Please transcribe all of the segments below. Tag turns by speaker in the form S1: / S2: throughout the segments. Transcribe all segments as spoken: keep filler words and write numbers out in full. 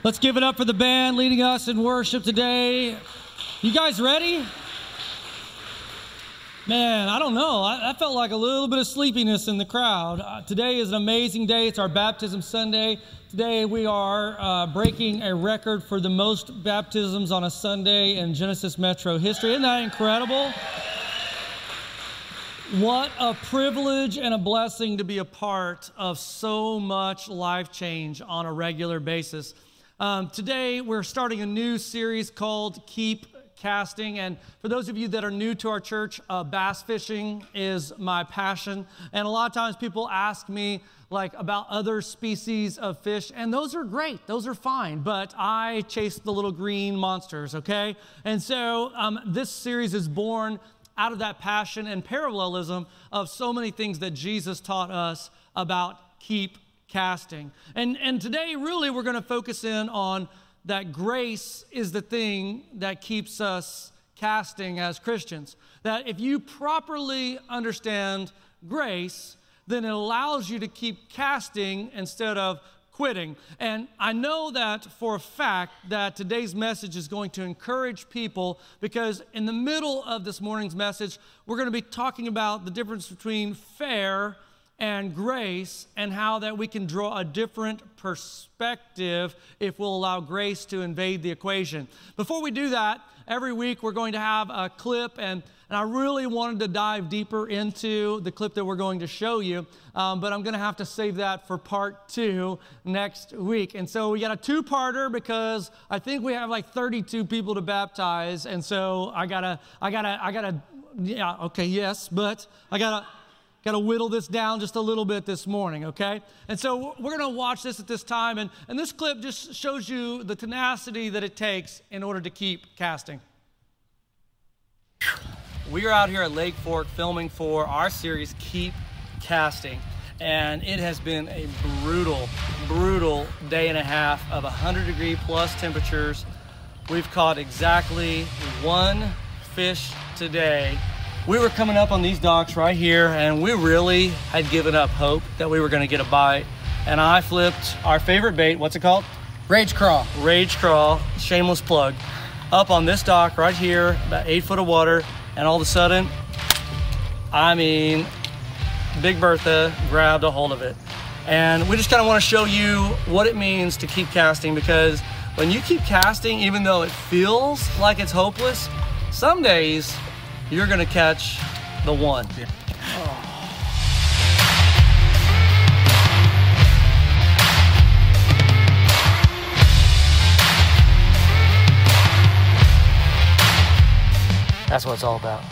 S1: Let's give it up for the band leading us in worship today. You guys ready? Man, I don't know. I, I felt like a little bit of sleepiness in the crowd. Uh, today is an amazing day. It's our Baptism Sunday. Today we are uh, breaking a record for the most baptisms on a Sunday in Genesis Metro history. Isn't that incredible? What a privilege and a blessing to be a part of so much life change on a regular basis. Um, today we're starting a new series called Keep Casting, and for those of you that are new to our church, uh, bass fishing is my passion, and a lot of times people ask me like about other species of fish, and those are great, those are fine, but I chase the little green monsters, okay? And so um, this series is born out of that passion and parallelism of so many things that Jesus taught us about keep casting. And, and today, really, we're going to focus in on that grace is the thing that keeps us casting as Christians. That if you properly understand grace, then it allows you to keep casting instead of quitting. And I know that for a fact that today's message is going to encourage people, because in the middle of this morning's message, we're going to be talking about the difference between fair and grace, and how that we can draw a different perspective if we'll allow grace to invade the equation. Before we do that, every week we're going to have a clip, and, and I really wanted to dive deeper into the clip that we're going to show you, um, but I'm going to have to save that for part two next week. And so we got a two-parter because I think we have like thirty-two people to baptize, and so I gotta, I gotta, I gotta, yeah, okay, yes, but I gotta, Got to whittle this down just a little bit this morning, okay? And so we're going to watch this at this time, and, and this clip just shows you the tenacity that it takes in order to keep casting. We are out here at Lake Fork filming for our series, Keep Casting, and it has been a brutal, brutal day and a half of one hundred degree plus temperatures. We've caught exactly one fish today. We were coming up on these docks right here, and we really had given up hope that we were going to get a bite. And I flipped our favorite bait, what's it called?
S2: Rage Crawl.
S1: Rage Crawl, shameless plug, up on this dock right here, about eight foot of water, and all of a sudden, I mean, Big Bertha grabbed a hold of it. And we just kind of want to show you what it means to keep casting, because when you keep casting, even though it feels like it's hopeless, some days, you're gonna catch the one. Yeah. Oh. That's what it's all about.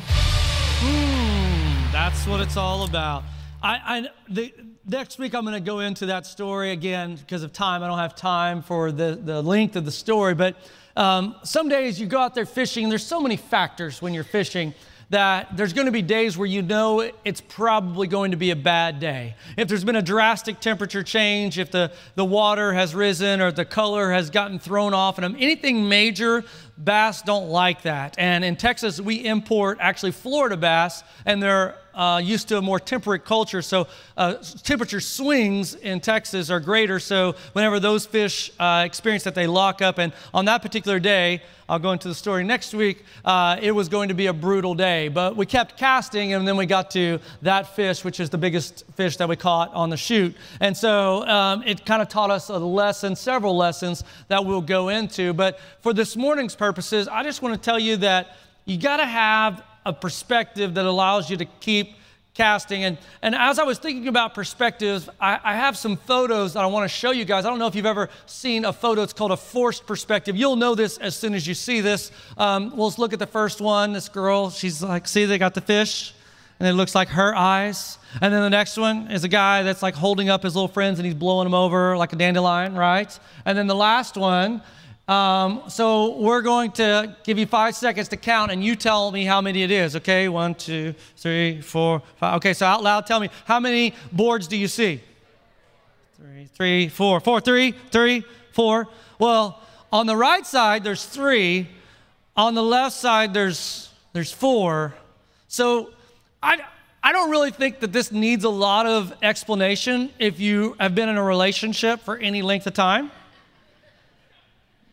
S1: Mm, that's what it's all about. I, I the, next week I'm going to go into that story again because of time. I don't have time for the, the length of the story, but um, some days you go out there fishing, and there's so many factors when you're fishing that there's going to be days where you know it's probably going to be a bad day. If there's been a drastic temperature change, if the, the water has risen or the color has gotten thrown off, and anything major, bass don't like that. And in Texas, we import actually Florida bass, and they're uh, used to a more temperate culture. So uh, temperature swings in Texas are greater. So whenever those fish uh, experience that, they lock up. And on that particular day, I'll go into the story next week, uh, it was going to be a brutal day. But we kept casting, and then we got to that fish, which is the biggest fish that we caught on the shoot. And so um, it kind of taught us a lesson, several lessons that we'll go into. But for this morning's purposes, I just want to tell you that you got to have a perspective that allows you to keep casting. And, and as I was thinking about perspectives, I, I have some photos that I want to show you guys. I don't know if you've ever seen a photo. It's called a forced perspective. You'll know this as soon as you see this. Um, we'll let's look at the first one. This girl, she's like, see, they got the fish, and it looks like her eyes. And then the next one is a guy that's like holding up his little friends, and he's blowing them over like a dandelion, right? And then the last one, Um, so we're going to give you five seconds to count, and you tell me how many it is, okay? One, two, three, four, five. Okay, so out loud, tell me, how many boards do you see? Three, three, four, four, three, three, four. Well, on the right side, there's three. On the left side, there's there's four. So I, I don't really think that this needs a lot of explanation if you have been in a relationship for any length of time.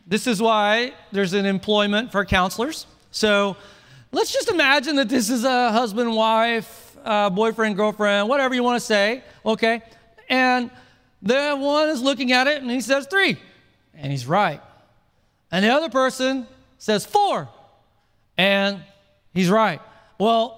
S1: This is why there's an employment for counselors. So let's just imagine that this is a husband, wife, uh, boyfriend, girlfriend, whatever you want to say, okay? And the one is looking at it and he says three, and he's right. And the other person says four, and he's right. Well,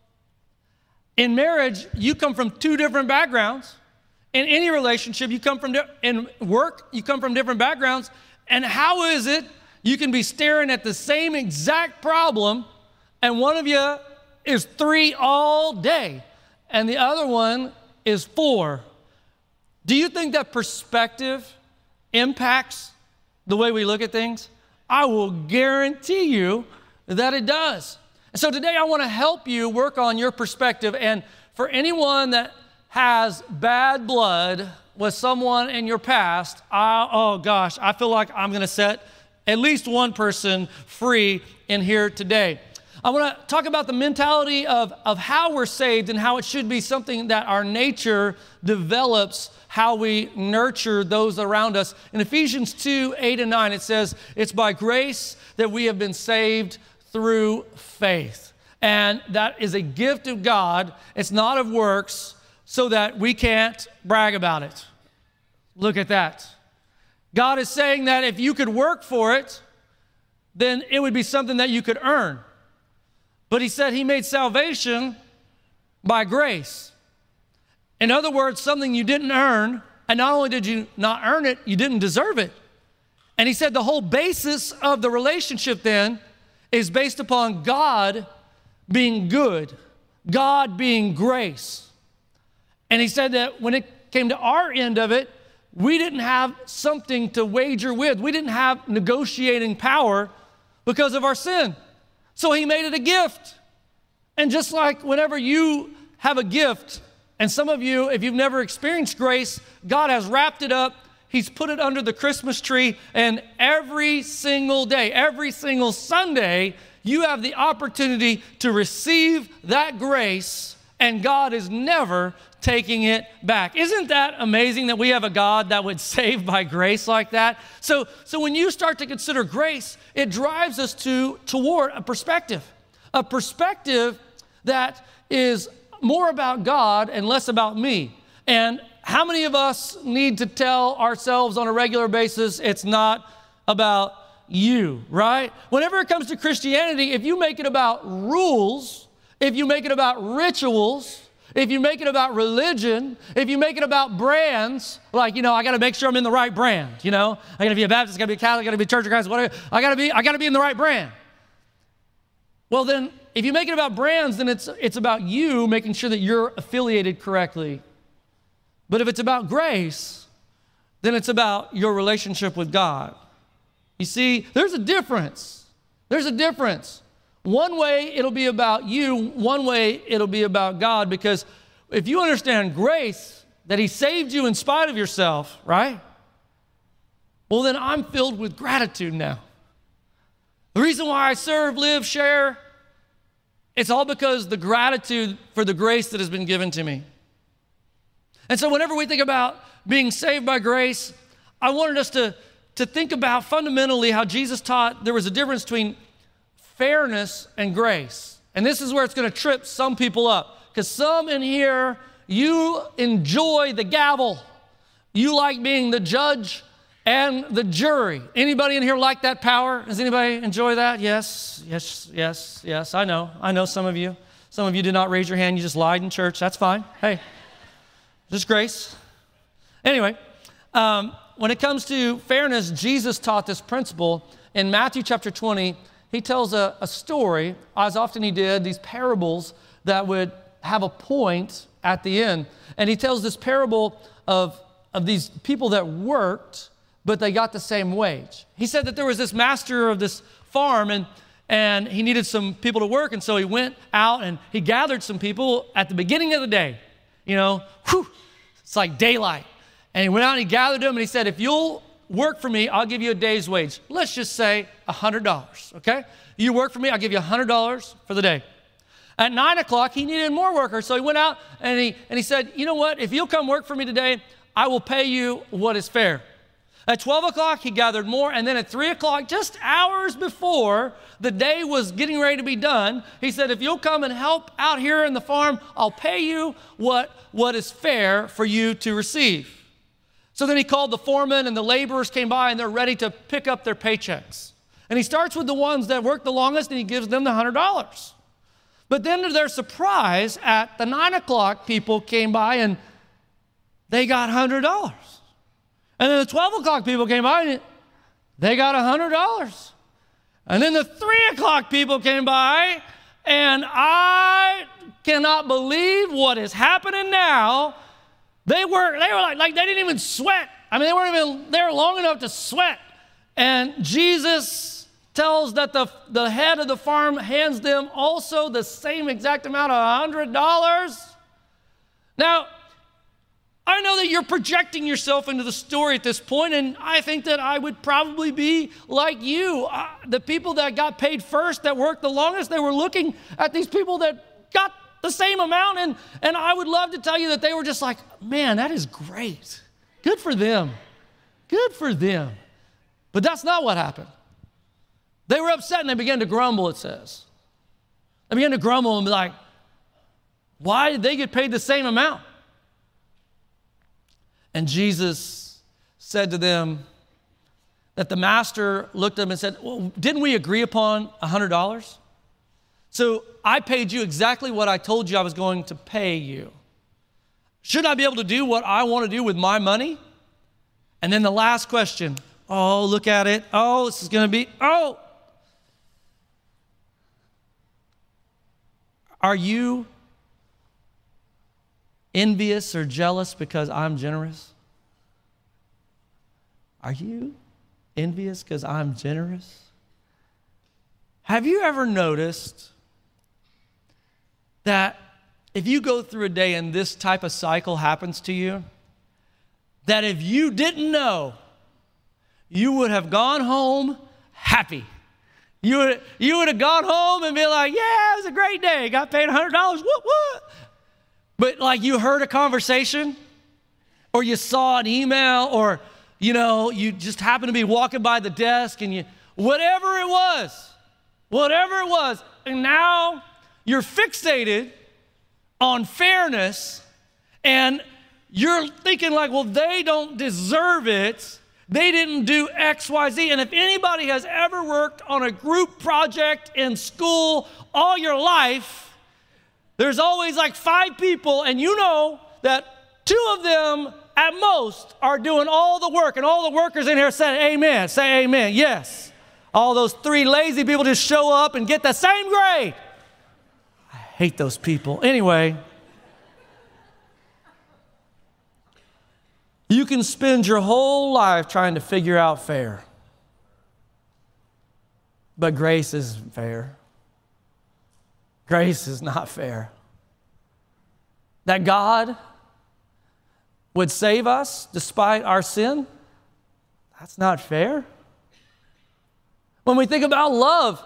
S1: in marriage, you come from two different backgrounds. In any relationship, you come from, di- in work, you come from different backgrounds. And how is it you can be staring at the same exact problem and one of you is three all day and the other one is four? Do you think that perspective impacts the way we look at things? I will guarantee you that it does. And so today I want to help you work on your perspective. And for anyone that has bad blood with someone in your past, I, oh gosh, I feel like I'm going to set at least one person free in here today. I want to talk about the mentality of, of how we're saved and how it should be something that our nature develops, how we nurture those around us. In Ephesians two, eight and nine, it says, it's by grace that we have been saved through faith. And that is a gift of God. It's not of works, so that we can't brag about it. Look at that. God is saying that if you could work for it, then it would be something that you could earn. But he said he made salvation by grace. In other words, something you didn't earn, and not only did you not earn it, you didn't deserve it. And he said the whole basis of the relationship then is based upon God being good, God being grace. And he said that when it came to our end of it, we didn't have something to wager with. We didn't have negotiating power because of our sin. So he made it a gift. And just like whenever you have a gift, and some of you, if you've never experienced grace, God has wrapped it up. He's put it under the Christmas tree. And every single day, every single Sunday, you have the opportunity to receive that grace, and God is never taking it back. Isn't that amazing that we have a God that would save by grace like that? So, so when you start to consider grace, it drives us to toward a perspective, a perspective that is more about God and less about me. And how many of us need to tell ourselves on a regular basis, it's not about you, right? Whenever it comes to Christianity, if you make it about rules, if you make it about rituals, if you make it about religion, if you make it about brands, like, you know, I got to make sure I'm in the right brand, you know, I got to be a Baptist, I got to be a Catholic, I got to be a Church of Christ, whatever. I got to be, I got to be in the right brand. Well, then, if you make it about brands, then it's it's about you making sure that you're affiliated correctly. But if it's about grace, then it's about your relationship with God. You see, there's a difference. There's a difference. One way it'll be about you, one way it'll be about God, because if you understand grace, that he saved you in spite of yourself, right? Well, then I'm filled with gratitude now. The reason why I serve, live, share, it's all because the gratitude for the grace that has been given to me. And so whenever we think about being saved by grace, I wanted us to, to think about fundamentally how Jesus taught there was a difference between fairness and grace. And this is where it's going to trip some people up, because some in here, you enjoy the gavel. You like being the judge and the jury. Anybody in here like that power? Does anybody enjoy that? Yes, yes, yes, yes. I know. I know some of you. Some of you did not raise your hand. You just lied in church. That's fine. Hey, just grace. Anyway, um, when it comes to fairness, Jesus taught this principle. In Matthew chapter twenty, he tells a, a story, as often he did, these parables that would have a point at the end. And he tells this parable of, of these people that worked, but they got the same wage. He said that there was this master of this farm, and, and he needed some people to work, and so he went out and he gathered some people at the beginning of the day. You know, whew, it's like daylight. And he went out and he gathered them, and he said, if you'll work for me, I'll give you a day's wage. Let's just say one hundred dollars, okay? You work for me, I'll give you one hundred dollars for the day. At nine o'clock, he needed more workers, so he went out and he, and he said, you know what? If you'll come work for me today, I will pay you what is fair. At twelve o'clock, he gathered more, and then at three o'clock, just hours before the day was getting ready to be done, he said, if you'll come and help out here in the farm, I'll pay you what, what is fair for you to receive. So then he called the foreman, and the laborers came by, and they're ready to pick up their paychecks. And he starts with the ones that work the longest, and he gives them the one hundred dollars. But then to their surprise, at the nine o'clock, people came by, and they got one hundred dollars. And then the twelve o'clock people came by, and they got one hundred dollars. And then the three o'clock people came by, and I cannot believe what is happening now. They were, they were like, like, they didn't even sweat. I mean, they weren't even there long enough to sweat. And Jesus tells that the, the head of the farm hands them also the same exact amount of one hundred dollars. Now, I know that you're projecting yourself into the story at this point, and I think that I would probably be like you. Uh, the people that got paid first, that worked the longest, they were looking at these people that got the same amount, and, and I would love to tell you that they were just like, man, that is great. Good for them. Good for them. But that's not what happened. They were upset, and they began to grumble, it says. They began to grumble and be like, why did they get paid the same amount? And Jesus said to them that the master looked at them and said, well, didn't we agree upon one hundred dollars? So I paid you exactly what I told you I was going to pay you. Shouldn't I be able to do what I want to do with my money? And then the last question, oh, look at it. Oh, this is going to be, oh. Are you envious or jealous because I'm generous? Are you envious because I'm generous? Have you ever noticed that if you go through a day and this type of cycle happens to you, that if you didn't know, you would have gone home happy? You would, you would have gone home and be like, yeah, it was a great day. Got paid one hundred dollars. What, what? But like you heard a conversation, or you saw an email, or, you know, you just happened to be walking by the desk, and you, whatever it was, whatever it was, and now you're fixated on fairness, and you're thinking like, well, they don't deserve it. They didn't do X, Y, Z. And if anybody has ever worked on a group project in school all your life, there's always like five people, and you know that two of them at most are doing all the work, and all the workers in here say amen, say amen, yes. All those three lazy people just show up and get the same grade. I hate those people. Anyway, you can spend your whole life trying to figure out fair, but grace isn't fair. Grace is not fair. That God would save us despite our sin, that's not fair. When we think about love,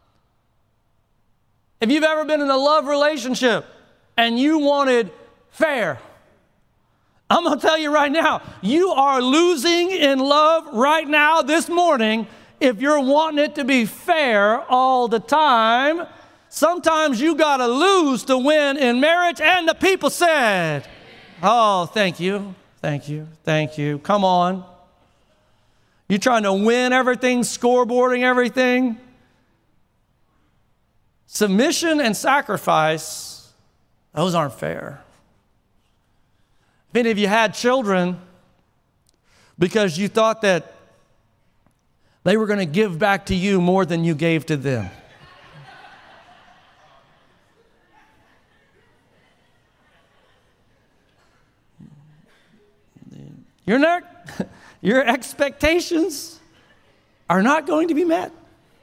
S1: if you've ever been in a love relationship and you wanted fair, I'm going to tell you right now, you are losing in love right now this morning if you're wanting it to be fair all the time. Sometimes you got to lose to win in marriage, and the people said, oh, thank you, thank you, thank you. Come on. You're trying to win everything, scoreboarding everything. Submission and sacrifice, those aren't fair. If any of you had children because you thought that they were going to give back to you more than you gave to them, You're not, your expectations are not going to be met.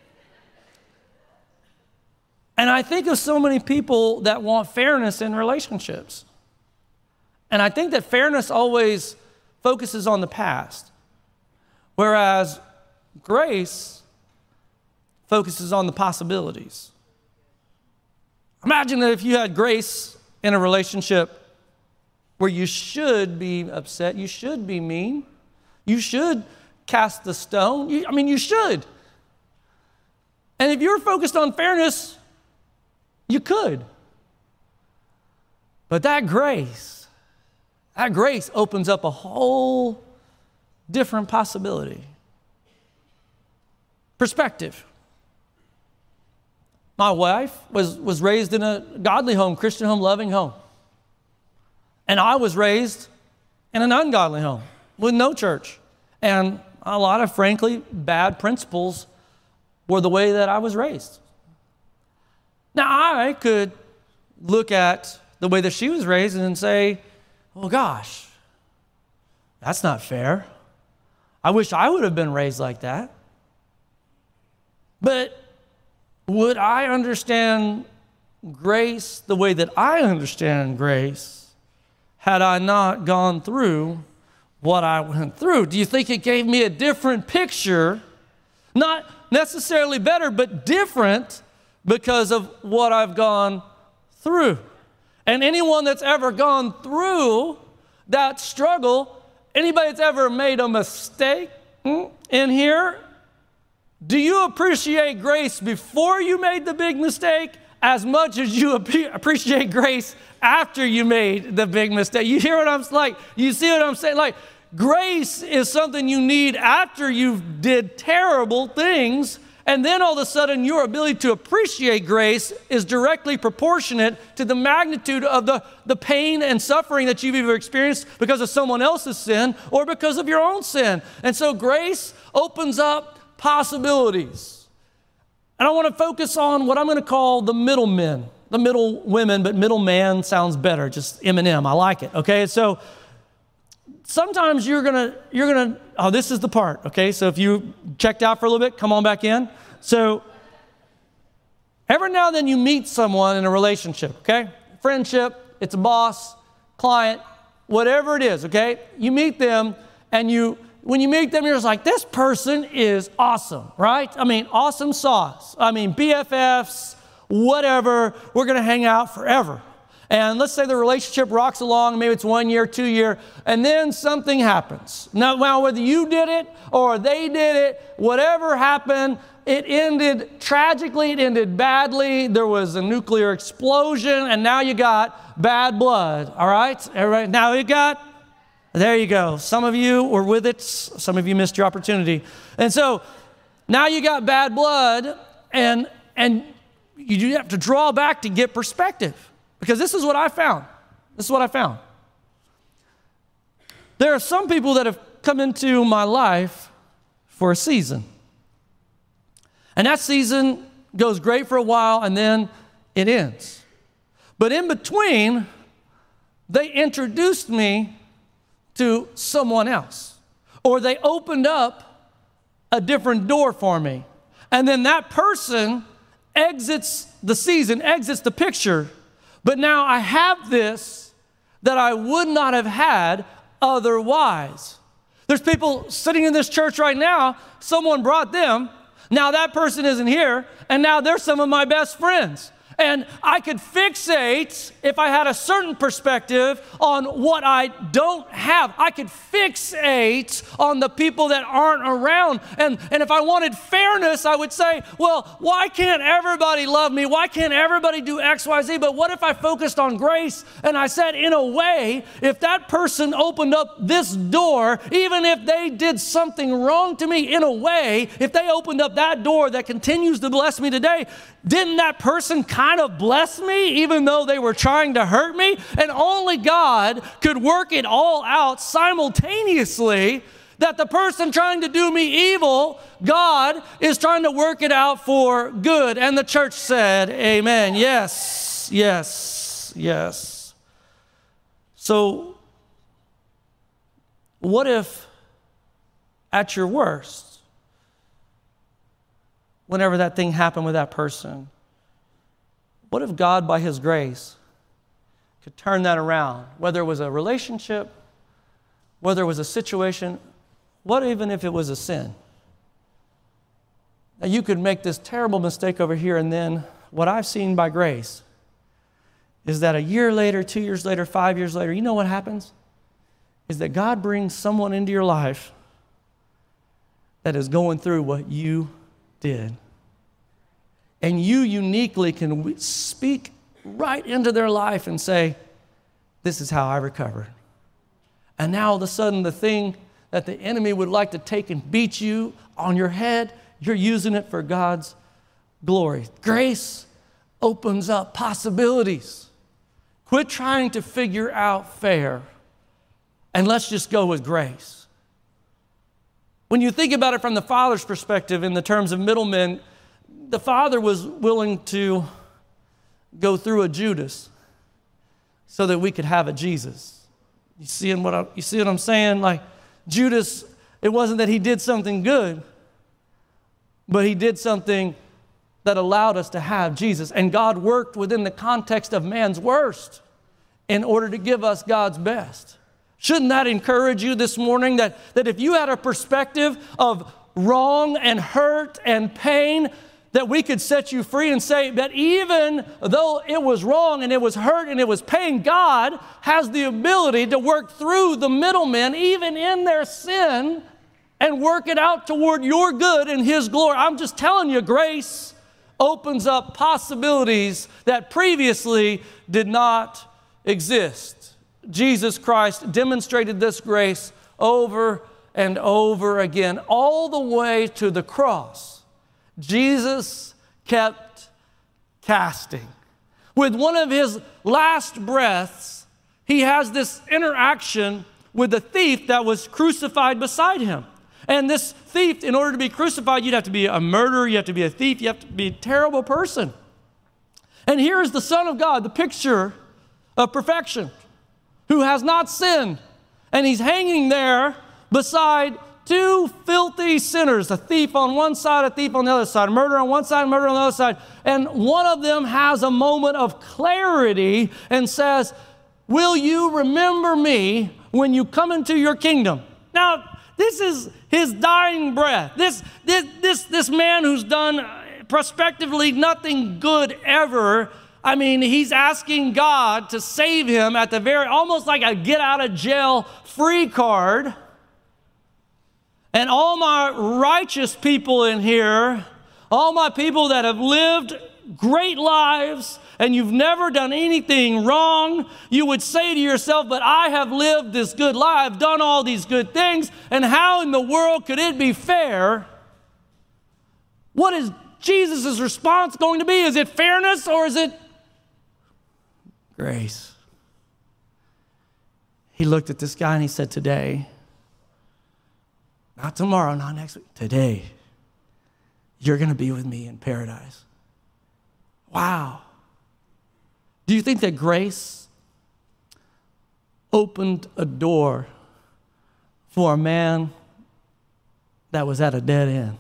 S1: And I think of so many people that want fairness in relationships. And I think that fairness always focuses on the past, whereas grace focuses on the possibilities. Imagine that if you had grace in a relationship where you should be upset, you should be mean, you should cast the stone. You, I mean, you should. And if you're focused on fairness, you could. But that grace, that grace opens up a whole different possibility. Perspective. My wife was, was raised in a godly home, Christian home, loving home. And I was raised in an ungodly home with no church. And a lot of, frankly, bad principles were the way that I was raised. Now, I could look at the way that she was raised and say, well, gosh, that's not fair. I wish I would have been raised like that. But would I understand grace the way that I understand grace had I not gone through what I went through? Do you think it gave me a different picture? Not necessarily better, but different because of what I've gone through. And anyone that's ever gone through that struggle, anybody that's ever made a mistake in here, do you appreciate grace before you made the big mistake as much as you appreciate grace after you made the big mistake? You hear what I'm like? You see what I'm saying? Like, grace is something you need after you've did terrible things, and then all of a sudden your ability to appreciate grace is directly proportionate to the magnitude of the, the pain and suffering that you've either experienced because of someone else's sin or because of your own sin. And so grace opens up possibilities. And I want to focus on what I'm going to call the middle men, the middle women, but middle man sounds better, just M and M. I like it, okay? So sometimes you're going to, you're going to, oh, this is the part, okay? So if you checked out for a little bit, come on back in. So every now and then you meet someone in a relationship, okay? Friendship, it's a boss, client, whatever it is, okay? You meet them and you, when you meet them, you're just like, this person is awesome, right? I mean, awesome sauce. I mean, B F Fs, whatever, we're going to hang out forever. And let's say the relationship rocks along, maybe it's one year, two year, and then something happens. Now, well, whether you did it or they did it, whatever happened, it ended tragically, it ended badly. There was a nuclear explosion, and now you got bad blood, all right? Everybody, now you got, there you go. Some of you were with it, some of you missed your opportunity. And so now you got bad blood, and, and you have to draw back to get perspective. Because this is what I found. This is what I found. There are some people that have come into my life for a season. And that season goes great for a while and then it ends. But in between, they introduced me to someone else. Or they opened up a different door for me. And then that person exits the season, exits the picture. But now I have this that I would not have had otherwise. There's people sitting in this church right now, someone brought them, now that person isn't here, and now they're some of my best friends. And I could fixate, if I had a certain perspective, on what I don't have. I could fixate on the people that aren't around. And, and if I wanted fairness, I would say, well, why can't everybody love me? Why can't everybody do X, Y, Z? But what if I focused on grace and I said, in a way, if that person opened up this door, even if they did something wrong to me, in a way, if they opened up that door that continues to bless me today, didn't that person kind of bless me even though they were trying to hurt me? And only God could work it all out simultaneously, that the person trying to do me evil, God is trying to work it out for good. And the church said, amen. Yes, yes, yes. So what if at your worst, whenever that thing happened with that person, what if God, by His grace, could turn that around? Whether it was a relationship, whether it was a situation, what even if it was a sin? Now, you could make this terrible mistake over here, and then what I've seen by grace is that a year later, two years later, five years later, you know what happens? Is that God brings someone into your life that is going through what you did. And you uniquely can speak right into their life and say, this is how I recovered. And now all of a sudden the thing that the enemy would like to take and beat you on your head, you're using it for God's glory. Grace opens up possibilities. Quit trying to figure out fair, and let's just go with grace. When you think about it from the Father's perspective in the terms of middlemen, the Father was willing to go through a Judas so that we could have a Jesus. You see what I, you see what I'm saying? Like Judas, it wasn't that he did something good, but he did something that allowed us to have Jesus. And God worked within the context of man's worst in order to give us God's best. Shouldn't that encourage you this morning that, that if you had a perspective of wrong and hurt and pain, that we could set you free and say that even though it was wrong and it was hurt and it was pain, God has the ability to work through the middlemen, even in their sin, and work it out toward your good and His glory. I'm just telling you, grace opens up possibilities that previously did not exist. Jesus Christ demonstrated this grace over and over again, all the way to the cross. Jesus kept casting. With one of His last breaths, He has this interaction with the thief that was crucified beside Him. And this thief, in order to be crucified, you'd have to be a murderer, you have to be a thief, you have to be a terrible person. And here is the Son of God, the picture of perfection, who has not sinned. And He's hanging there beside two filthy sinners, a thief on one side, a thief on the other side, murder on one side, murder on the other side. And one of them has a moment of clarity and says, will you remember me when you come into your kingdom? Now, this is his dying breath. This, this, this, this man who's done prospectively nothing good ever, I mean, he's asking God to save him at the very, almost like a get out of jail free card. And all my righteous people in here, all my people that have lived great lives and you've never done anything wrong, you would say to yourself, but I have lived this good life, I've done all these good things, and how in the world could it be fair? What is Jesus' response going to be? Is it fairness or is it grace? He looked at this guy and he said, today, not tomorrow, not next week, today, you're going to be with me in paradise. Wow. Do you think that grace opened a door for a man that was at a dead end?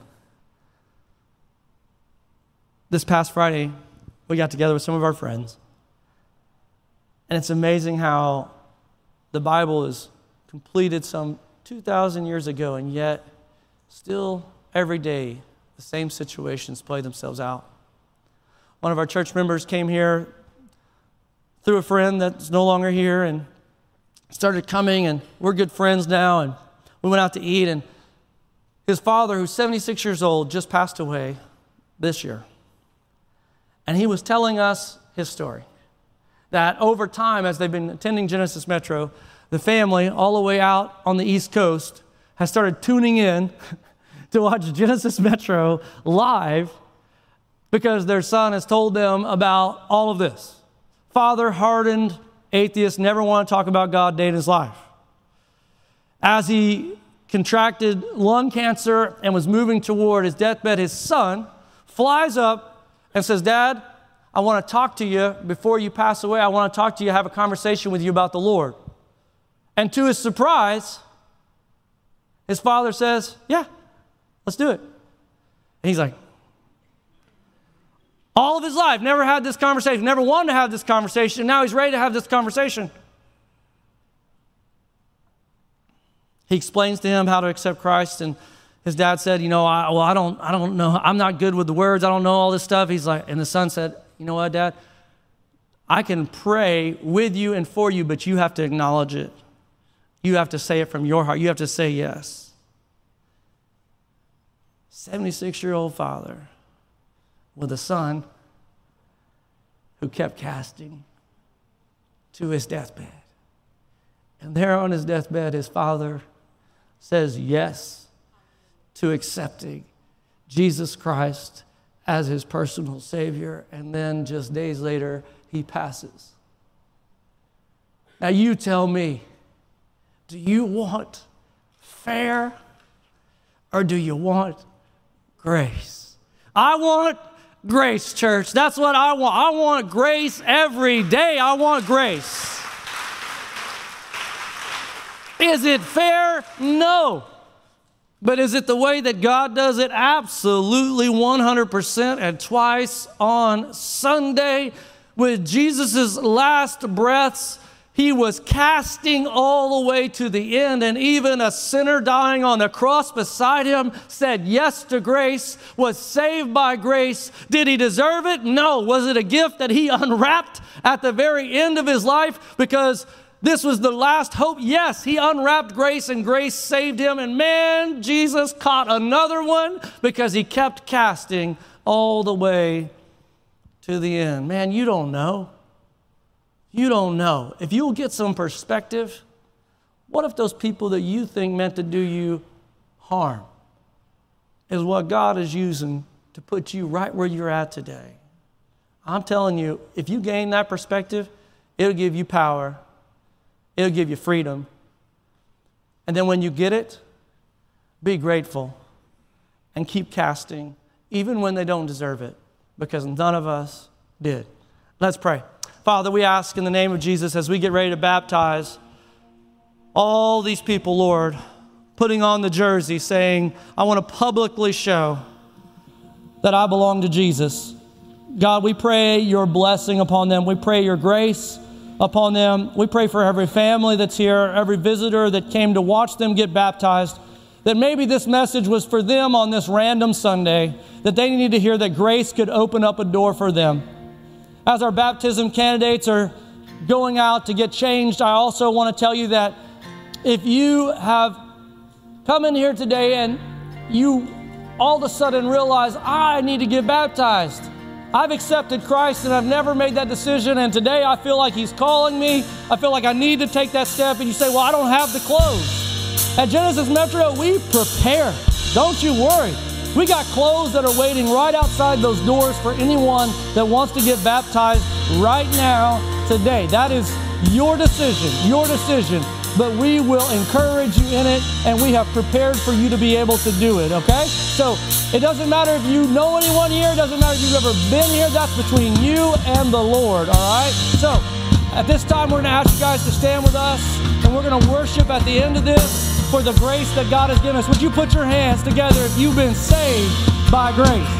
S1: This past Friday, we got together with some of our friends. And it's amazing how the Bible is completed some two thousand years ago, and yet still every day the same situations play themselves out. One of our church members came here through a friend that's no longer here and started coming, and we're good friends now, and we went out to eat, and his father, who's seventy-six years old, just passed away this year. And he was telling us his story, that over time, as they've been attending Genesis Metro, the family all the way out on the East Coast has started tuning in to watch Genesis Metro live because their son has told them about all of this. Father, hardened atheist, never want to talk about God day in his life. As he contracted lung cancer and was moving toward his deathbed, his son flies up and says, Dad, I want to talk to you before you pass away. I want to talk to you, have a conversation with you about the Lord. And to his surprise, his father says, yeah, let's do it. And he's like, all of his life, never had this conversation, never wanted to have this conversation. Now he's ready to have this conversation. He explains to him how to accept Christ, and his dad said, you know, I, well, I don't, I don't know. I'm not good with the words. I don't know all this stuff. He's like, and the son said, you know what, Dad? I can pray with you and for you, but you have to acknowledge it. You have to say it from your heart. You have to say yes. seventy-six-year-old father with a son who kept casting to his deathbed. And there on his deathbed, his father says yes to accepting Jesus Christ as his personal Savior. And then just days later, he passes. Now you tell me, do you want fair or do you want grace? I want grace, church. That's what I want. I want grace every day. I want grace. Is it fair? No. But is it the way that God does it? Absolutely, one hundred percent. And twice on Sunday, with Jesus' last breaths, he was casting all the way to the end. And even a sinner dying on the cross beside him said yes to grace, was saved by grace. Did he deserve it? No. Was it a gift that he unwrapped at the very end of his life because this was the last hope? Yes, he unwrapped grace and grace saved him. And man, Jesus caught another one because he kept casting all the way to the end. Man, you don't know. You don't know. If you'll get some perspective, what if those people that you think meant to do you harm is what God is using to put you right where you're at today? I'm telling you, if you gain that perspective, it'll give you power. It'll give you freedom. And then when you get it, be grateful and keep casting, even when they don't deserve it, because none of us did. Let's pray. Father, we ask in the name of Jesus as we get ready to baptize all these people, Lord, putting on the jersey saying, I want to publicly show that I belong to Jesus. God, we pray your blessing upon them. We pray your grace upon them. We pray for every family that's here, every visitor that came to watch them get baptized, that maybe this message was for them on this random Sunday, that they need to hear that grace could open up a door for them. As our baptism candidates are going out to get changed, I also want to tell you that if you have come in here today and you all of a sudden realize, I need to get baptized. I've accepted Christ and I've never made that decision, and today I feel like he's calling me. I feel like I need to take that step. And you say, well, I don't have the clothes. At Genesis Metro, we prepare. Don't you worry. We got clothes that are waiting right outside those doors for anyone that wants to get baptized right now, today. That is your decision, your decision. But we will encourage you in it, and we have prepared for you to be able to do it, okay? So it doesn't matter if you know anyone here. It doesn't matter if you've ever been here. That's between you and the Lord, all right? So at this time, we're going to ask you guys to stand with us, and we're going to worship at the end of this for the grace that God has given us. Would you put your hands together if you've been saved by grace?